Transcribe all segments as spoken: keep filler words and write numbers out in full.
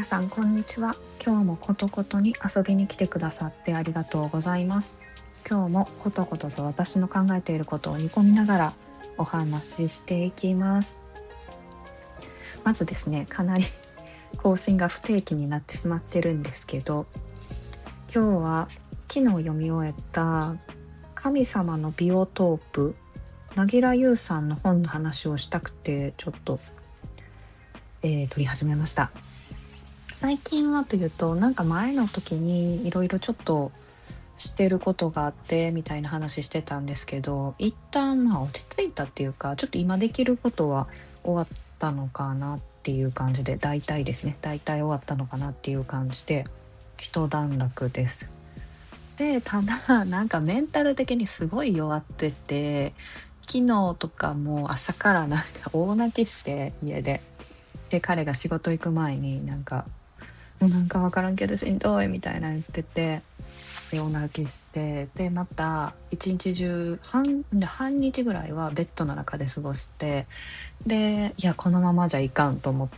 皆さんこんにちは。今日もことことに遊びに来てくださってありがとうございます。今日もことことと私の考えていることを煮込みながらお話ししていきます。まずですね、かなり更新が不定期になってしまってるんですけど、今日は昨日読み終えた神様のビオトープ、なぎらゆうさんの本の話をしたくてちょっと、えー、撮り始めました。最近はというと、なんか前の時にいろいろちょっとしてることがあってみたいな話してたんですけど、一旦まあ落ち着いたっていうか、ちょっと今できることは終わったのかなっていう感じで、大体ですね大体終わったのかなっていう感じで一段落です。でただなんかメンタル的にすごい弱ってて、昨日とかも朝からなんか大泣きして家で、で彼が仕事行く前になんかもうなんか分からんけどしんどいみたいな言ってて、で大泣きして、でまた一日中半で半日ぐらいはベッドの中で過ごして、でいやこのままじゃいかんと思って、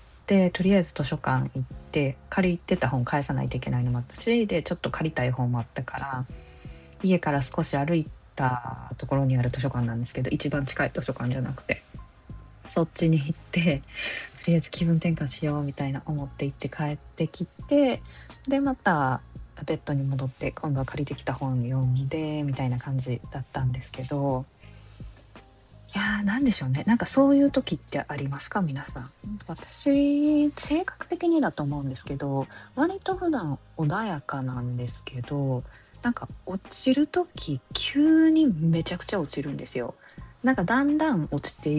とりあえず図書館行って借りてた本返さないといけないのもあったし、でちょっと借りたい本もあったから、家から少し歩いたところにある図書館なんですけど、一番近い図書館じゃなくてそっちに行って、とりあえず気分転換しようみたいな思って行って帰ってきて、でまたベッドに戻って今度は借りてきた本読んでみたいな感じだったんですけど、いやーなんでしょうね、なんかそういう時ってありますか皆さん。私性格的にだと思うんですけど、割と普段穏やかなんですけど、なんか落ちる時急にめちゃくちゃ落ちるんですよ。なんかだんだん落ちていって、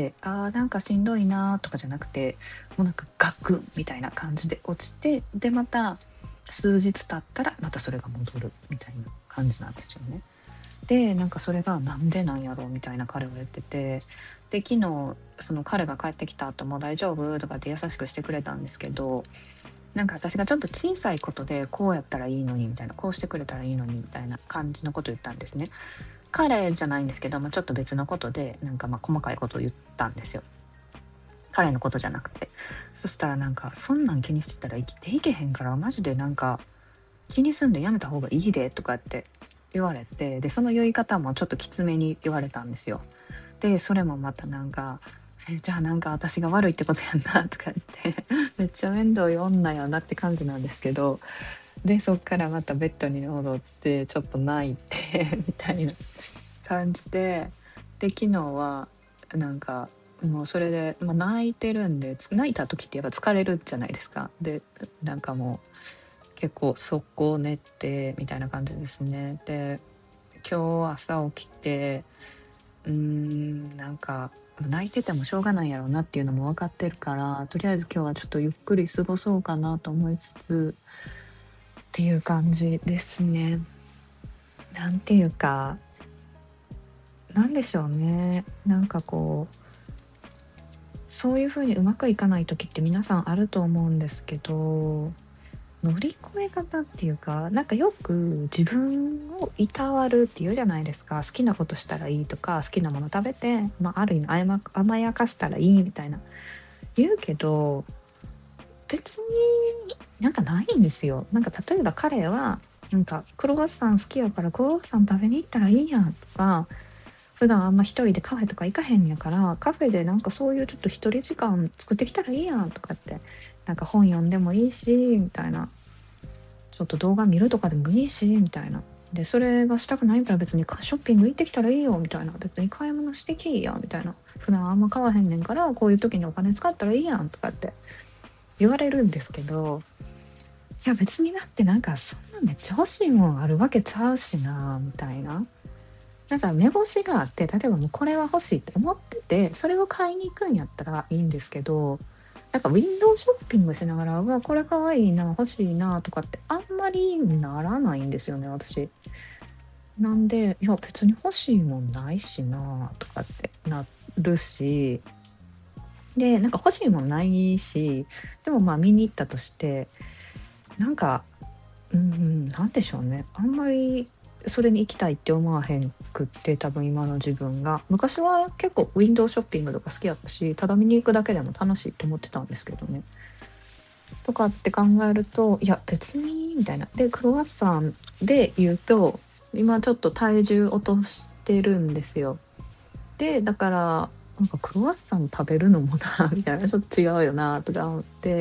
あーなんかしんどいなとかじゃなくて、もうなんかガクンみたいな感じで落ちて、でまた数日経ったらまたそれが戻るみたいな感じなんですよね。でなんかそれがなんでなんやろうみたいな彼は言ってて、で昨日その彼が帰ってきた後も大丈夫とかって優しくしてくれたんですけど、なんか私がちょっと小さいことでこうやったらいいのにみたいな、こうしてくれたらいいのにみたいな感じのこと言ったんですね。彼じゃないんですけども、ちょっと別のことでなんかまあ細かいことを言ったんですよ、彼のことじゃなくて。そしたらなんかそんなん気にしてたら生きていけへんからマジでなんか気にすんでやめた方がいいでとかって言われて、でその言い方もちょっときつめに言われたんですよ。でそれもまたなんかえじゃあなんか私が悪いってことやんなとか言ってめっちゃ面倒い女やなって感じなんですけど、でそっからまたベッドに戻ってちょっと泣いてみたいな感じで、で昨日はなんかもうそれで、まあ、泣いてるんで、泣いた時ってやっぱ疲れるじゃないですか。でなんかもう結構速攻寝てみたいな感じですね。で今日朝起きて、うーんなんか泣いててもしょうがないやろうなっていうのも分かってるから、とりあえず今日はちょっとゆっくり過ごそうかなと思いつつっていう感じですね。なんていうかなんでしょうね、なんかこうそういう風にうまくいかない時って皆さんあると思うんですけど、乗り越え方っていうか、なんかよく自分をいたわるって言うじゃないですか。好きなことしたらいいとか、好きなもの食べて、まあ、ある意味甘甘やかしたらいいみたいな言うけど、別になんかないんですよ。なんか例えば彼はなんかクロワッサン好きやからクロワッサン食べに行ったらいいやんとか、普段あんま一人でカフェとか行かへんやから、カフェでなんかそういうちょっと一人時間作ってきたらいいやんとかって、なんか本読んでもいいしみたいな、ちょっと動画見るとかでもいいしみたいな。でそれがしたくないんだったら別にショッピング行ってきたらいいよみたいな、別に買い物してきいやみたいな、普段あんま買わへんねんからこういう時にお金使ったらいいやんとかって言われるんですけど、いや別にだってなんかそんなめっちゃ欲しいもんあるわけちゃうしなみたいな。なんか目星があって、例えばもうこれは欲しいって思っててそれを買いに行くんやったらいいんですけど、なんかウィンドウショッピングしながら、うわこれかわいいな欲しいなとかってあんまりならないんですよね私。なんでいや別に欲しいもんないしなとかってなるし、でなんか欲しいもんないし、でもまあ見に行ったとして、なんかうんなんでしょうね、あんまりそれに行きたいって思わへんくって、多分今の自分が。昔は結構ウィンドウショッピングとか好きだったし、ただ見に行くだけでも楽しいと思ってたんですけどね。 とかって考えると、いや別にみたいな。でクロワッサンで言うと今ちょっと体重落としてるんですよ。でだからなんかクロワッサン食べるのもなみたいな、ちょっと違うよなとか思って、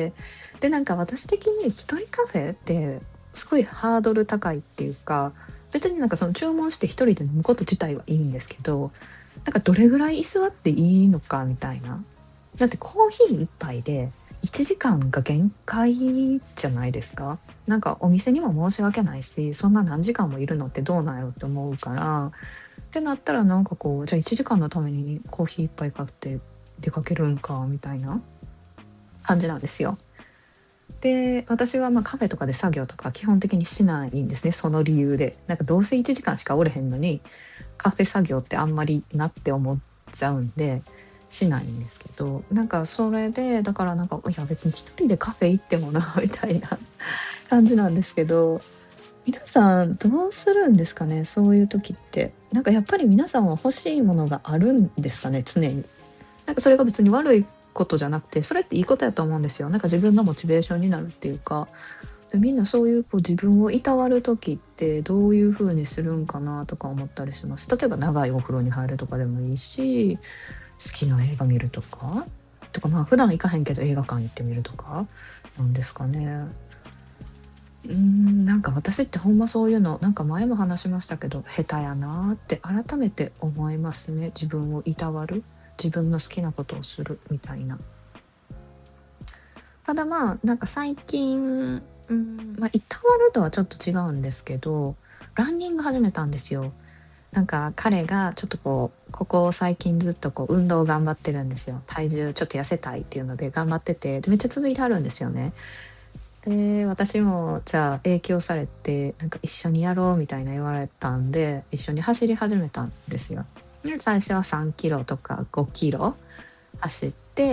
でなんか私的に一人カフェってすごいハードル高いっていうか、別になんかその注文して一人で飲むこと自体はいいんですけど、なんかどれぐらい居座っていいのかみたいな。だってコーヒー一杯でいちじかんが限界じゃないですか。なんかお店にも申し訳ないし、そんな何時間もいるのってどうなんやろって思うから、ってなったらなんかこうじゃあいちじかんのためにコーヒー一杯買って出かけるんかみたいな感じなんですよ。で私はまあカフェとかで作業とか基本的にしないんですね、その理由で。なんかどうせいちじかんしかおれへんのにカフェ作業ってあんまりなって思っちゃうんでしないんですけど、なんかそれでだからなんかいや別に一人でカフェ行ってもなみたいな感じなんですけど、皆さんどうするんですかね、そういう時って。なんかやっぱり皆さんは欲しいものがあるんですかね、常に。なんかそれが別に悪いことじゃなくて、それっていいことやと思うんですよ。なんか自分のモチベーションになるっていうか。でみんなそういうこう自分をいたわる時ってどういう風にするんかなとか思ったりします。例えば長いお風呂に入るとかでもいいし、好きな映画見るとかとか、まあ普段行かへんけど映画館行ってみるとかなんですかね。うーん、なんか私ってほんまそういうの、なんか前も話しましたけど、下手やなって改めて思いますね。自分をいたわる、自分の好きなことをするみたいな。ただまあ、なんか最近、うん、まあ、いたわるとはちょっと違うんですけど、ランニング始めたんですよ。なんか彼がちょっとこう、ここ最近ずっとこう運動を頑張ってるんですよ。体重ちょっと痩せたいっていうので頑張ってて、でめっちゃ続いてあるんですよね。で、私もじゃあ影響されて、なんか一緒にやろうみたいな言われたんで、一緒に走り始めたんですよ。で、最初はさんキロとかごキロ走って、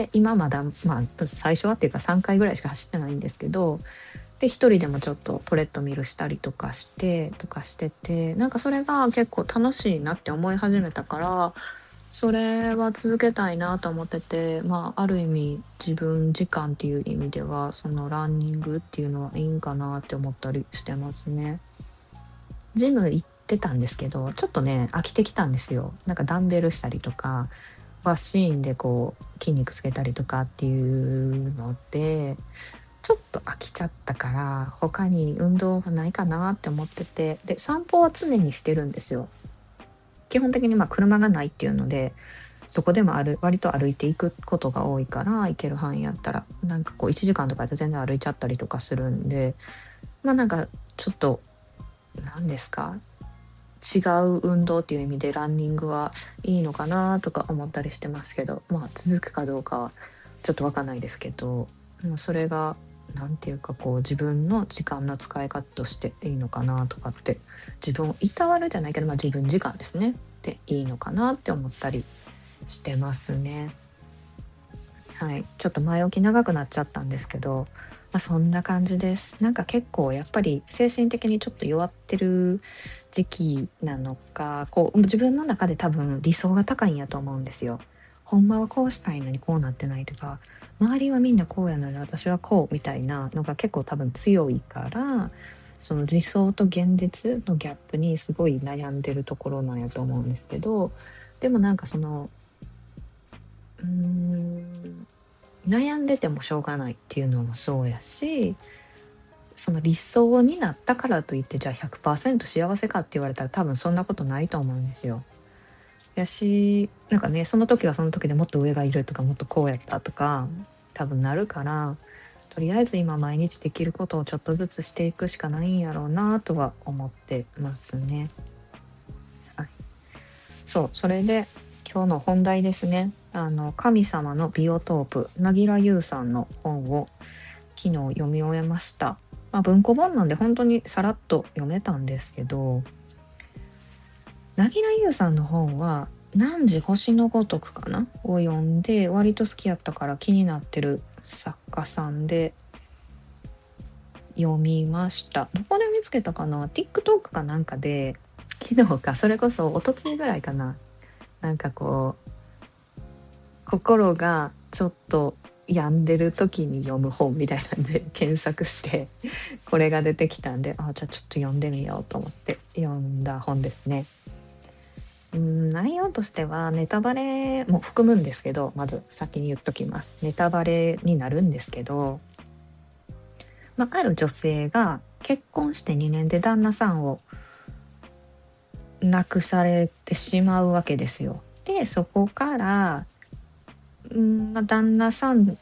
今まだ、まあ、最初はっていうかさんかいぐらいしか走ってないんですけど、で、一人でもちょっとトレッドミルしたりとかして、とかしてて、なんかそれが結構楽しいなって思い始めたから、それは続けたいなと思ってて、まあ、ある意味自分時間っていう意味では、そのランニングっていうのはいいんかなって思ったりしてますね。ジム行ってたんですけど、ちょっとね、飽きてきたんですよ。なんかダンベルしたりとか、マシーンでこう筋肉つけたりとかっていうので、ちょっと飽きちゃったから、他に運動がないかなって思ってて、で、散歩は常にしてるんですよ。基本的にまあ車がないっていうので、どこでもある割と歩いていくことが多いから、行ける範囲やったらなんかこういちじかんとかで全然歩いちゃったりとかするんで、まあなんかちょっと何ですか、違う運動っていう意味でランニングはいいのかなとか思ったりしてますけど、まあ続くかどうかはちょっとわかんないですけど、まあそれがなんていうかこう自分の時間の使い方としていいのかなとかって、自分をいたわるじゃないけど、まあ自分時間ですねでいいのかなって思ったりしてますね。はい、ちょっと前置き長くなっちゃったんですけど、まあ、そんな感じです。なんか結構やっぱり精神的にちょっと弱ってる時期なのか、こう自分の中で多分理想が高いんやと思うんですよ。ほんまはこうしたいのにこうなってないとか、周りはみんなこうやのに私はこうみたいなのが結構多分強いから、その理想と現実のギャップにすごい悩んでるところなんやと思うんですけど、でもなんかそのうーん悩んでてもしょうがないっていうのもそうやし、その理想になったからといってじゃあひゃくパーセント幸せかって言われたら多分そんなことないと思うんですよ。やし、なんかね、その時はその時でもっと上がいるとかもっとこうやったとか多分なるから、とりあえず今毎日できることをちょっとずつしていくしかないんやろうなとは思ってますね。はい、そう、それで今日の本題ですね。あの神様のビオトープ、凪良優さんの本を昨日読み終えました。まあ、文庫本なんで本当にさらっと読めたんですけど、凪良優さんの本は汝星のごとくかなを読んで割と好きやったから気になってる作家さんで読みました。どこで見つけたかな、 TikTok かなんかで、昨日かそれこそ一昨日ぐらいかな、なんかこう心がちょっと病んでる時に読む本みたいなんで検索してこれが出てきたんで、あ、じゃあちょっと読んでみようと思って読んだ本ですね。うん、内容としてはネタバレも含むんですけど、まず先に言っときます。ネタバレになるんですけど、まあ、ある女性が結婚してにねんで旦那さんを亡くされてしまうわけですよ。でそこから、うんまあ、旦那さん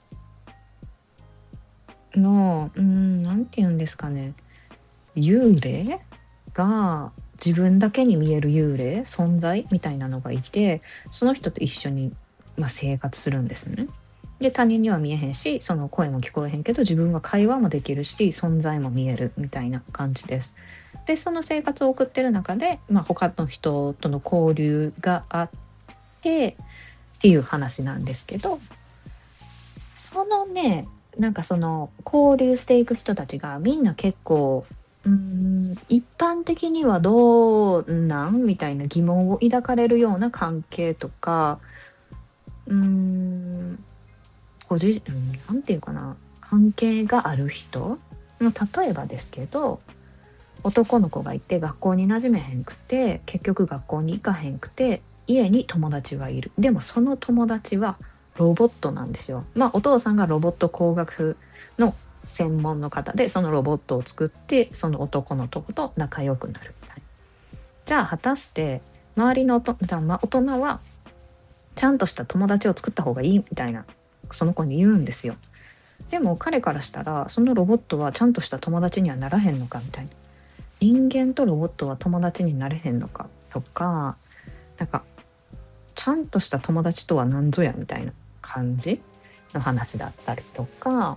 の、うん、なんて言うんですかね、幽霊が自分だけに見える幽霊存在みたいなのがいて、その人と一緒に、まあ、生活するんですね。で他人には見えへんし、その声も聞こえへんけど自分は会話もできるし存在も見えるみたいな感じです。でその生活を送ってる中で、まあ、他の人との交流があってっていう話なんですけど、そのね、なんかその交流していく人たちがみんな結構、うーん一般的にはどうなんみたいな疑問を抱かれるような関係とか、うーんごじ、うん、なんていうかな、関係がある人の、例えばですけど、男の子がいて学校に馴染めへんくて結局学校に行かへんくて家に友達がいる。でもその友達はロボットなんですよ。まあお父さんがロボット工学の専門の方で、そのロボットを作ってその男の子と仲良くなるみたいな。じゃあ果たして周りのおとじゃあまあ大人はちゃんとした友達を作った方がいいみたいな、その子に言うんですよ。でも彼からしたらそのロボットはちゃんとした友達にはならへんのかみたいな、人間とロボットは友達になれへんのかとか、なんかちゃんとした友達とは何ぞやみたいな感じの話だったりとか、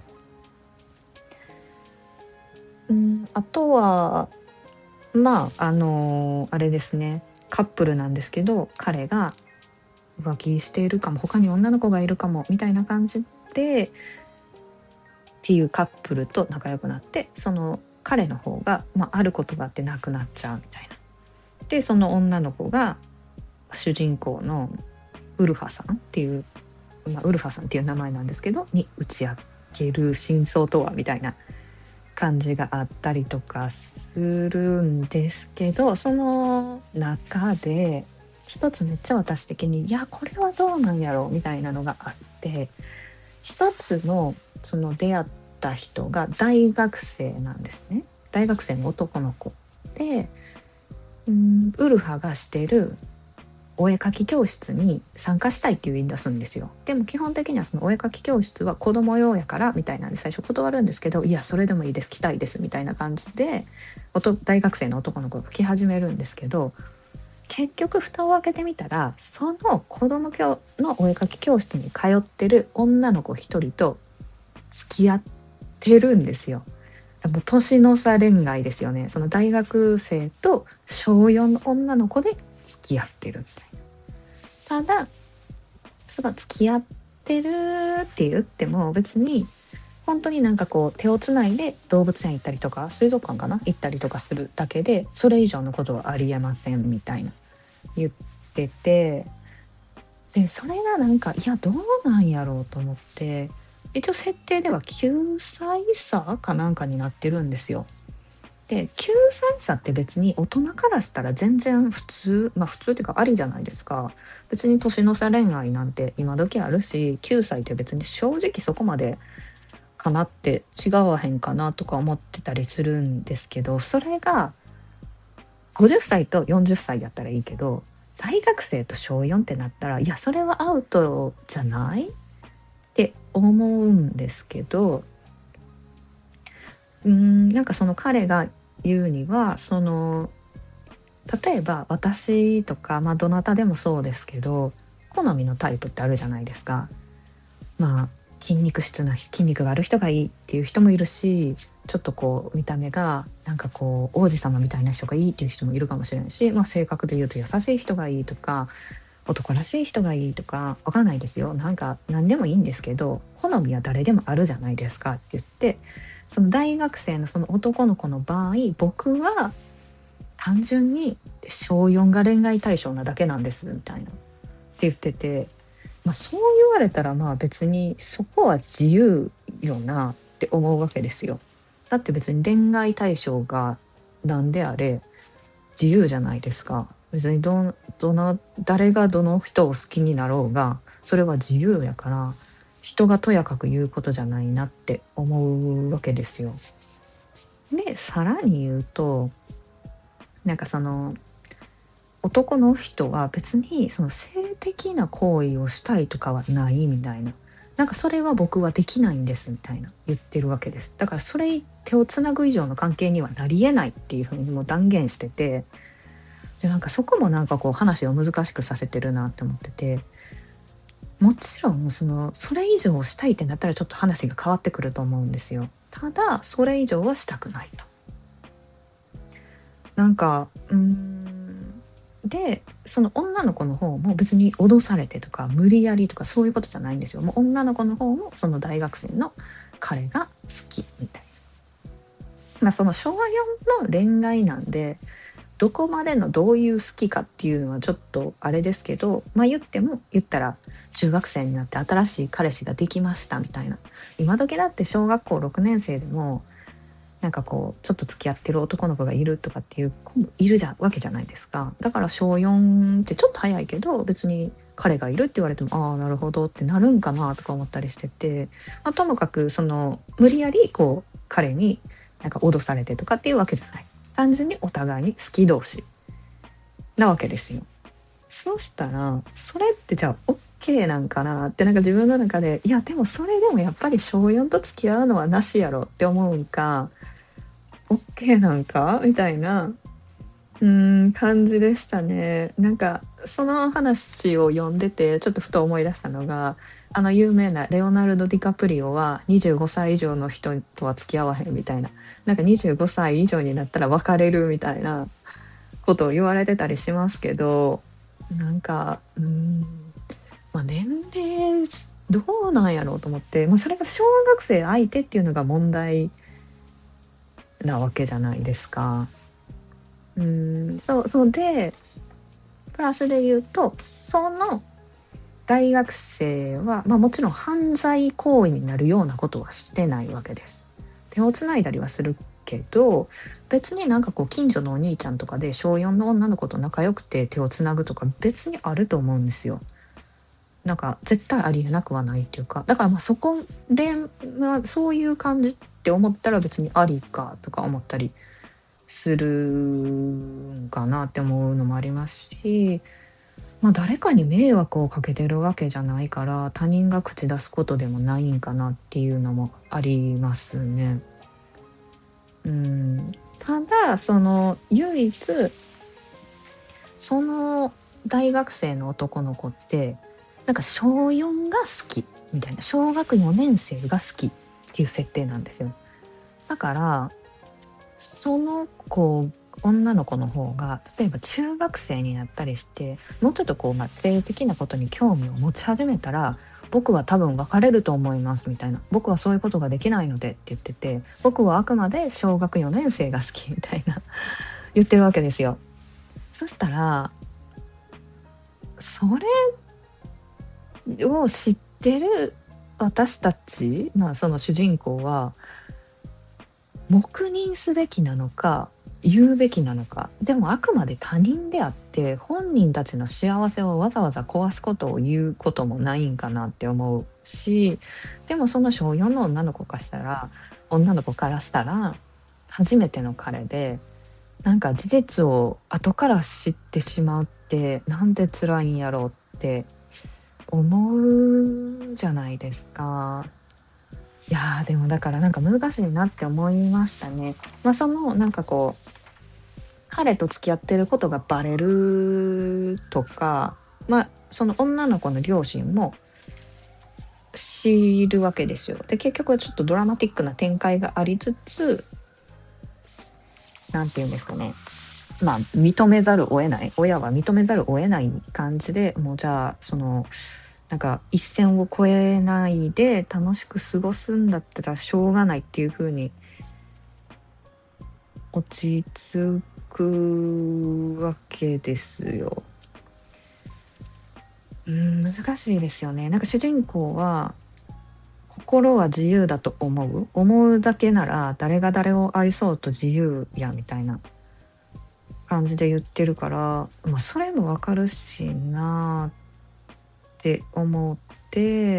うん、あとはまああのーあれですね、カップルなんですけど、彼が浮気しているかも、他に女の子がいるかもみたいな感じでっていうカップルと仲良くなって、その彼の方が、まあ、あることがあって亡くなっちゃうみたいな。でその女の子が主人公のウルファさんっていう、まあ、ウルファさんっていう名前なんですけどに打ち明ける真相とはみたいな感じがあったりとかするんですけど、その中で一つめっちゃ私的に、いやこれはどうなんやろうみたいなのがあって、一つのその出会った人が大学生なんですね。大学生の男の子で、うん、ウルファがしてるお絵描き教室に参加したいって言い出すんですよ。でも基本的にはそのお絵描き教室は子供用やからみたいなんで最初断るんですけど、いやそれでもいいです、来たいですみたいな感じで大学生の男の子が来始めるんですけど、結局蓋を開けてみたらその子供教のお絵描き教室に通ってる女の子一人と付き合ってるんですよ。もう年の差恋愛ですよね。その大学生と小よんの女の子で付き合ってるみたいな。ただその付き合ってるって言っても別に本当になんかこう手をつないで動物園行ったりとか水族館かな行ったりとかするだけで、それ以上のことはありえませんみたいな言ってて、でそれがなんかいやどうなんやろうと思って、一応設定ではきゅうさい差かなんかになってるんですよ。できゅうさい差って別に大人からしたら全然普通、まあ普通っていうかありじゃないですか。別に年の差恋愛なんて今時あるし、きゅうさいって別に正直そこまでかなって違わへんかなとか思ってたりするんですけど、それがごじゅっさいとよんじゅっさいやったらいいけど大学生と小よんってなったら、いやそれはアウトじゃないって思うんですけど、うーんなんかその彼が言うには、その例えば私とか、まあどなたでもそうですけど好みのタイプってあるじゃないですか。まあ筋肉質な筋肉がある人がいいっていう人もいるし、ちょっとこう見た目がなんかこう王子様みたいな人がいいっていう人もいるかもしれないし、まあ、性格で言うと優しい人がいいとか男らしい人がいいとかわかんないですよ。なんか何でもいいんですけど好みは誰でもあるじゃないですかって言って、その大学生のその男の子の場合、僕は単純に小よんが恋愛対象なだけなんですみたいなって言ってて、 まあ、そう言われたらまあ別にそこは自由よなって思うわけですよ。だって別に恋愛対象が何であれ自由じゃないですか。別にどどの誰がどの人を好きになろうがそれは自由やから、人がとやかく言うことじゃないなって思うわけですよ。でさらに言うと、なんかその男の人は別にその性的な行為をしたいとかはないみたいな、なんかそれは僕はできないんですみたいな言ってるわけです。だからそれ手をつなぐ以上の関係にはなりえないっていうふうにもう断言してて、でなんかそこもなんかこう話を難しくさせてるなって思ってて、もちろんそのそれ以上したいってなったらちょっと話が変わってくると思うんですよ。ただそれ以上はしたくないと。なんかうーんでその女の子の方も別に脅されてとか無理やりとかそういうことじゃないんですよ。もう女の子の方もその大学生の彼が好きみたいな。まあその小よんの恋愛なんで、どこまでのどういう好きかっていうのはちょっとあれですけど、まあ言っても言ったら中学生になって新しい彼氏ができましたみたいな。今時だって小学校ろくねん生でもなんかこうちょっと付き合ってる男の子がいるとかっていう子もいるじゃわけじゃないですか。だから小よんってちょっと早いけど別に彼がいるって言われてもああなるほどってなるんかなとか思ったりしてて、まあ、ともかくその無理やりこう彼になんか脅されてとかっていうわけじゃない、単純にお互いに好き同士なわけですよ。そうしたらそれってじゃあ OK なんかなってなんか自分の中で、いやでもそれでもやっぱり小よんと付き合うのはなしやろって思うんか、オッケーなんかみたいなうーん感じでしたね。なんかその話を読んでてちょっとふと思い出したのが、あの有名なレオナルド・ディカプリオはにじゅうごさい以上の人とは付き合わへんみたいな、なんかにじゅうごさい以上になったら別れるみたいなことを言われてたりしますけど、なんかうーん、まあ、年齢どうなんやろうと思って、もうそれが小学生相手っていうのが問題なわけじゃないですか。うーん、そうそうで、プラスで言うと、その大学生は、まあ、もちろん犯罪行為になるようなことはしてないわけです。手をつないだりはするけど、別になんかこう近所のお兄ちゃんとかで小よんの女の子と仲良くて手をつなぐとか別にあると思うんですよ。なんか絶対ありえなくはないっていうか、だからまあそこで、まあ、そういう感じって思ったら別にありかとか思ったりするんかなって思うのもありますし、まあ誰かに迷惑をかけてるわけじゃないから他人が口出すことでもないんかなっていうのもありますね。うん、ただその唯一その大学生の男の子ってなんか小よんが好きみたいな、小学よねん生が好きっていう設定なんですよ。だからその子女の子の方が例えば中学生になったりしてもうちょっとこう、まあ、性的なことに興味を持ち始めたら僕は多分別れると思いますみたいな、僕はそういうことができないのでって言ってて、僕はあくまで小学よねん生が好きみたいな言ってるわけですよ。そしたらそれを知ってる私たち、まあその主人公は黙認すべきなのか言うべきなのか、でもあくまで他人であって本人たちの幸せをわざわざ壊すことを言うこともないんかなって思うし、でもその小よんの女の子からしたら女の子からしたら初めての彼で、なんか事実を後から知ってしまうってなんで辛いんやろうって思うじゃないですか。いやーでもだからなんか難しいなって思いましたね。まあそのなんかこう彼と付き合ってることがバレるとか、まあその女の子の両親も知るわけですよ。で結局はちょっとドラマティックな展開がありつつ、なんて言うんですかね、まあ認めざるを得ない、親は認めざるを得ない感じで、もうじゃあそのなんか一線を越えないで楽しく過ごすんだったらしょうがないっていう風に落ち着くわけですよ。 うん、難しいですよね。なんか主人公は心は自由だと思う思うだけなら誰が誰を愛そうと自由やみたいな感じで言ってるから、まあ、それもわかるしなって思って、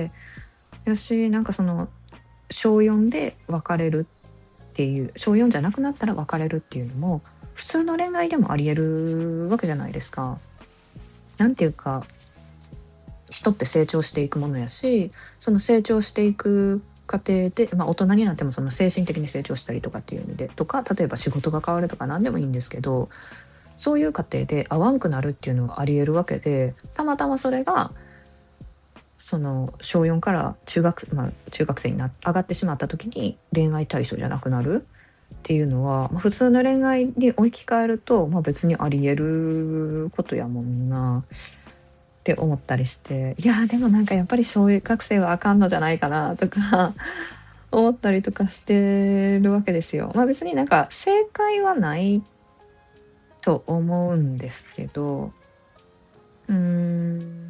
よしなんかその小よんで別れるっていう小よんじゃなくなったら別れるっていうのも普通の恋愛でもありえるわけじゃないですか。なんていうか人って成長していくものやし、その成長していく過程で、まあ、大人になってもその精神的に成長したりとかっていう意味でとか、例えば仕事が変わるとか何でもいいんですけど、そういう過程で合わんくなるっていうのはありえるわけで、たまたまそれがその小よんから中学、まあ、中学生にな上がってしまった時に恋愛対象じゃなくなるっていうのは、まあ、普通の恋愛に置き換えると、まあ、別にありえることやもんなって思ったりして、いやでもなんかやっぱり小学生はあかんのじゃないかなとか思ったりとかしてるわけですよ。まあ別になんか正解はないと思うんですけど、うーん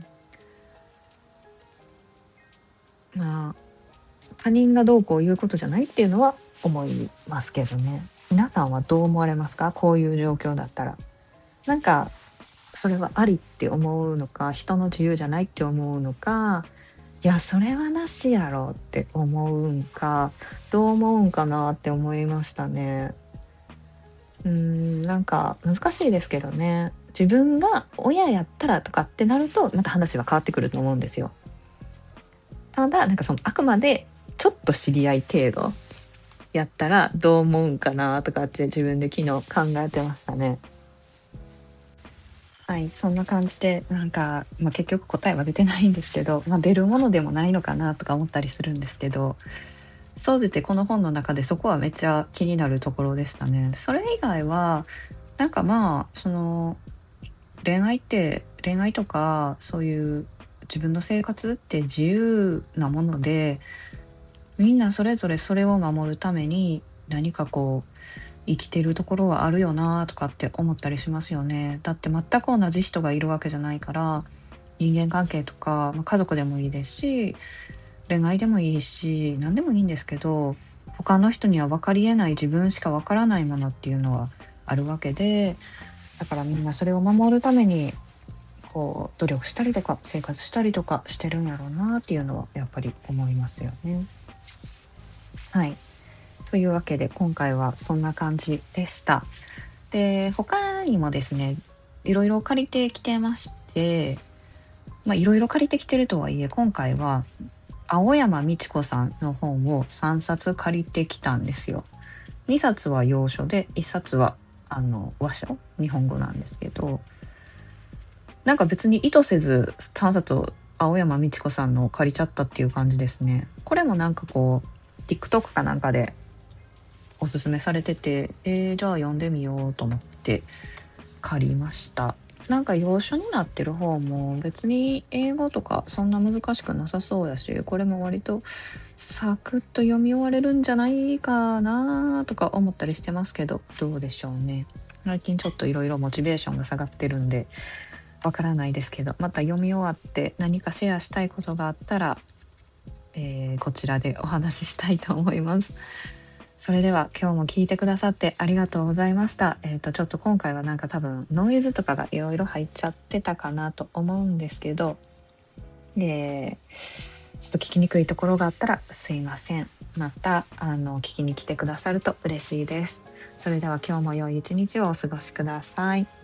まあ他人がどうこう言うことじゃないっていうのは思いますけどね。皆さんはどう思われますか？こういう状況だったら。なんかそれはありって思うのか、人の自由じゃないって思うのか、いやそれはなしやろって思うんか、どう思うんかなって思いましたね。うーんなんか難しいですけどね。自分が親やったらとかってなるとまた話は変わってくると思うんですよ。ただなんかそのあくまでちょっと知り合い程度やったらどう思うんかなとかって自分で昨日考えてましたね。はい、そんな感じでなんか、まあ、結局答えは出てないんですけど、まあ、出るものでもないのかなとか思ったりするんですけど、そうでてこの本の中でそこはめっちゃ気になるところでしたね。それ以外はなんかまあその恋愛って恋愛とかそういう自分の生活って自由なもので、みんなそれぞれそれを守るために何かこう生きてるところはあるよなとかって思ったりしますよね。だって全く同じ人がいるわけじゃないから、人間関係とか、まあ、家族でもいいですし恋愛でもいいし何でもいいんですけど、他の人には分かりえない自分しか分からないものっていうのはあるわけで、だからみんなそれを守るためにこう努力したりとか生活したりとかしてるんやろうなっていうのはやっぱり思いますよね。はい。というわけで今回はそんな感じでした。で、他にもですね、いろいろ借りてきてまして、まあいろいろ借りてきてるとはいえ、今回は青山美智子さんの本をさんさつ借りてきたんですよ。にさつは洋書でいっさつはあの和書日本語なんですけど、なんか別に意図せずさんさつを青山美智子さんの借りちゃったっていう感じですね。これもなんかこう TikTok かなんかでおすすめされてて、えー、じゃあ読んでみようと思って借りました。なんか洋書になってる方も別に英語とかそんな難しくなさそうだし、これも割とサクッと読み終われるんじゃないかなとか思ったりしてますけど、どうでしょうね。最近ちょっといろいろモチベーションが下がってるんでわからないですけど、また読み終わって何かシェアしたいことがあったら、えーこちらでお話ししたいと思います。それでは今日も聞いてくださってありがとうございました。えっ、とちょっと今回はなんか多分ノイズとかがいろいろ入っちゃってたかなと思うんですけど、えーちょっと聞きにくいところがあったらすいません。またあの聞きに来てくださると嬉しいです。それでは今日も良い一日をお過ごしください。